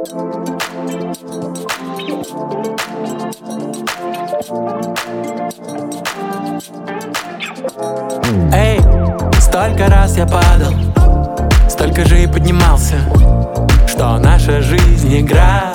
Эй, столько раз я падал, столько же и поднимался, что наша жизнь игра.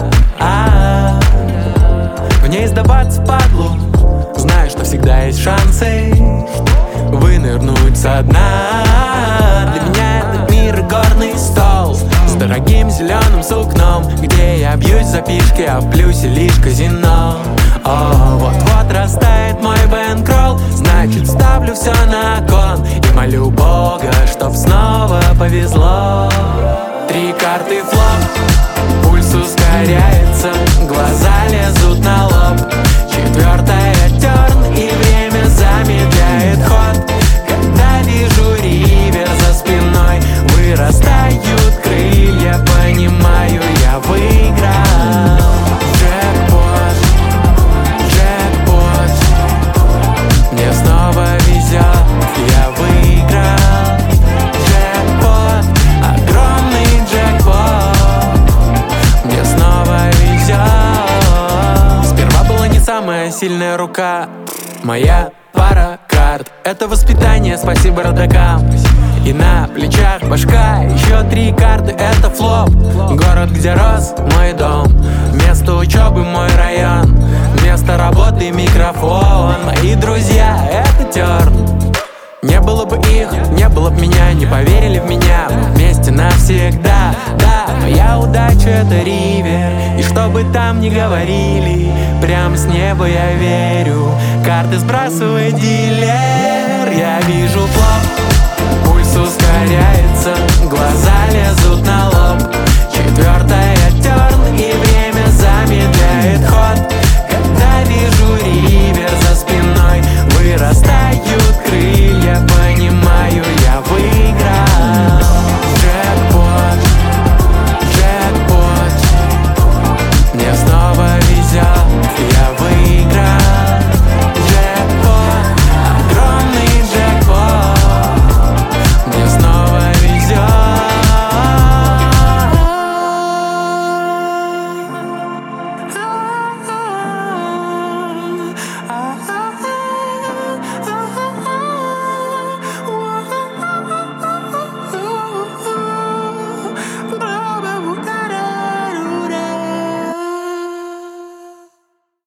В ней сдаваться падлу, знаю, что всегда есть шансы вынырнуть со дна. Для меня этот мир горный стол с дорогим зеленым сукном, где я бьюсь за пешки, а в плюсе лишь казино. Вот-вот растает мой бэнкролл, значит ставлю все на кон и молю Бога, чтоб снова повезло. 3 карты флоп, пульс ускоряется, глаза лезут на лоб. 4-я терн, и время замедляет ход. Когда вижу ривер за спиной, вырастают крылья, понимаю, я выиграл. Джекпот, джекпот, мне снова везет, я выиграл. Джекпот, огромный джекпот, мне снова везет. Сперва была не самая сильная рука, моя пара карт. Это воспитание, спасибо родакам. И на плечах башка, еще 3 карты, это флоп. Город, где рос мой дом, место учебы мой район, место работы микрофон. Мои друзья, это терн. Не было бы их, не было бы меня, не поверили в меня. Вместе навсегда, да, моя удача это ривер. И что бы там ни говорили, прям с неба я верю. Карты сбрасывает дилер, я вижу флоп, пульс ускоряется, глаза лезут на лоб. 4-я